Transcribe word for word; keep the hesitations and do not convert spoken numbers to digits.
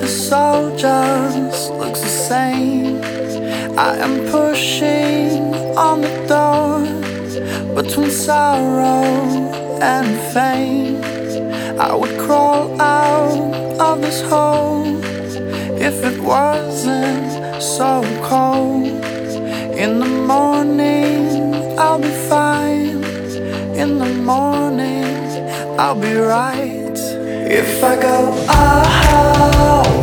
soul just looks the same. I am pushing on the door between sorrow and fame. I would crawl out of this hole if it wasn't so cold. In the morning I'll be fine. In the morning I'll be right. If I go out